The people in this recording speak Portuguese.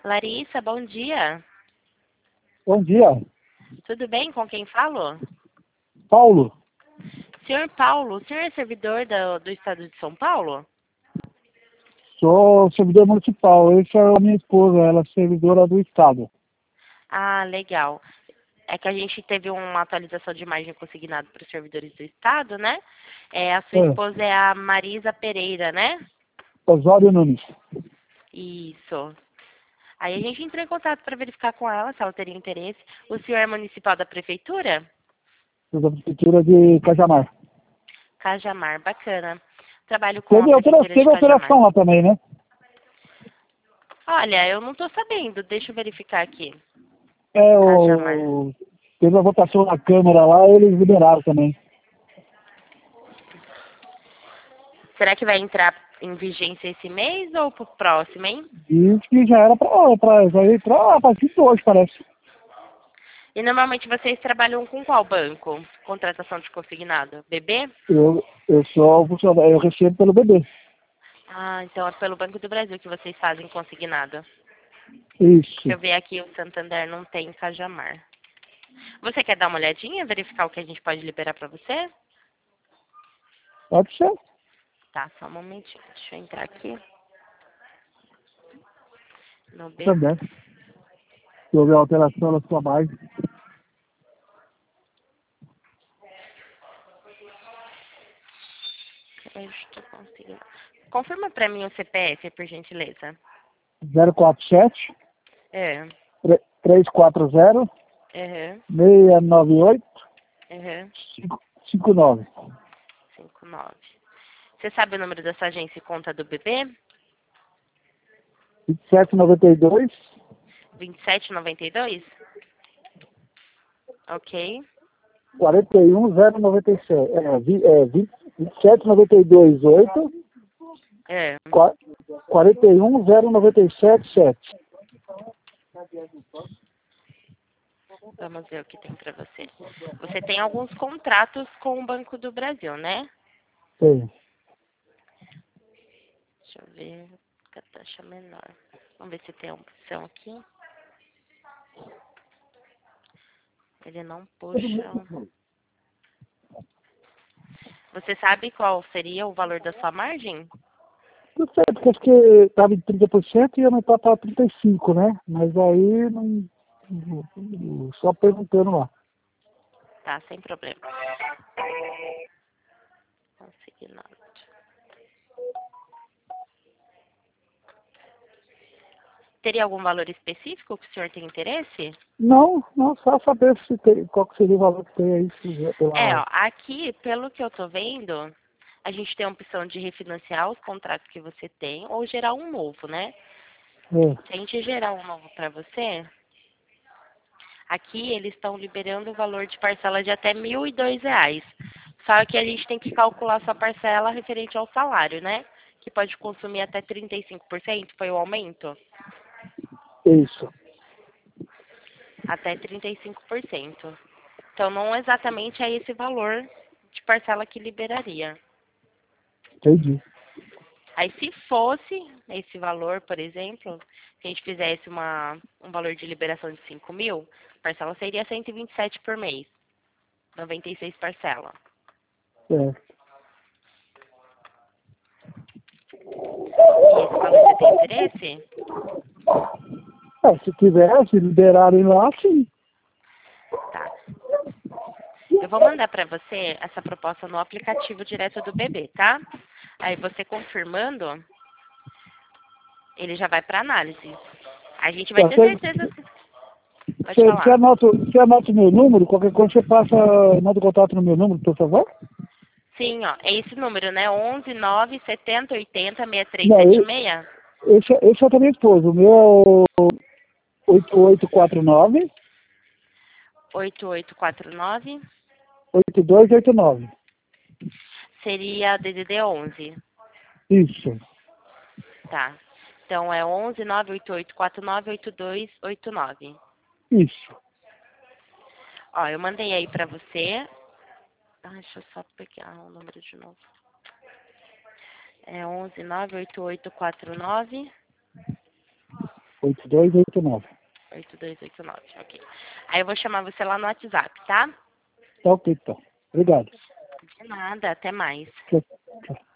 Larissa, bom dia. Bom dia, Tudo bem? Com quem falo? Paulo. Senhor Paulo, o senhor é servidor do estado de São Paulo? Sou servidor municipal. Essa é a minha esposa, ela é servidora do Estado. Ah, legal. É que a gente teve uma atualização de imagem consignada para os servidores do estado, né? A sua É, esposa é a Marisa Pereira, né? Osório Nunes, Isso. Aí a gente entrou em contato para verificar com ela se ela teria interesse. O senhor é municipal da prefeitura? da Prefeitura de Cajamar. Cajamar, bacana. Trabalho com a Teve, prefeitura de teve Cajamar. alteração lá também, né? Olha, eu não estou sabendo. Deixa eu verificar aqui. É, Cajamar. teve a votação na Câmara lá, eles liberaram também. Será que vai entrar em vigência esse mês ou pro próximo, hein? Diz que já era já ia entrar a partir de hoje, parece. E normalmente vocês trabalham com qual banco? Contratação de consignado? BB? Eu sou funcionário, eu recebo pelo bebê. Ah, então é pelo Banco do Brasil que vocês fazem consignado. Deixa Isso. eu ver aqui, o Santander não tem Cajamar. Você quer dar uma olhadinha, verificar o que a gente pode liberar para você? Pode ser. Tá, só um momentinho. Deixa eu entrar aqui no B. Também. Se houver alteração na sua base. Crédito consignado. Confirma para mim o CPF, por gentileza. 047 É. 340 Uhum. 698 Uhum. 59. 59. Você sabe o número da sua agência e conta do bebê? 2792 2792? Ok. 41097. 27928 É. 41097. Vamos ver o que tem para você. Você tem alguns contratos com o Banco do Brasil, né? Sim. Deixa eu ver. Com a taxa menor. Vamos ver se tem a opção aqui. Ele não puxa. Você sabe qual seria o valor da sua margem? Tudo certo, porque acho que estava em 30% e ia aumentar para 35%, né? Mas aí só perguntando lá. Tá, sem problema. Consignado. Teria algum valor específico que o senhor tem interesse? Não, só saber se tem, qual que seria o valor que tem aí Ó, aqui, pelo que eu tô vendo, a gente tem a opção de refinanciar os contratos que você tem ou gerar um novo, né? é, Se a gente gerar um novo para você, aqui eles estão liberando o valor de parcela de até R$ 1.002. Só que a gente tem que calcular sua parcela referente ao salário, né? Que pode consumir até 35%, foi o aumento? isso. Até 35%. Então, não exatamente é esse valor de parcela que liberaria. Entendi. Aí, se fosse esse valor, por exemplo, se a gente fizesse um valor de liberação de 5.000, a parcela seria 127 por mês, 96 parcela. É. E esse valor você tem interesse? Se tivesse, liberarem lá, sim. Tá. Eu vou mandar para você essa proposta no aplicativo direto do bebê, tá? Aí você confirmando, ele já vai para análise. A gente vai Tá, ter certeza. Pode você falar. anota o meu número, qualquer coisa você manda o contato no meu número, por favor? Sim, ó, é esse número, né? 11 9 70 80 Não, 6376. esse é da minha esposa. O meu é o 8849 8849 8289. seria DDD 11. Isso, Tá. Então é 11 98849 8289. isso. Ó, eu mandei aí pra você. Ah, deixa eu só pegar o número de novo. É 11 98849 8289. 8289, ok. Aí eu vou chamar você lá no WhatsApp, tá? Tá ok, então. Obrigado. De nada, até mais. Tchau, tchau.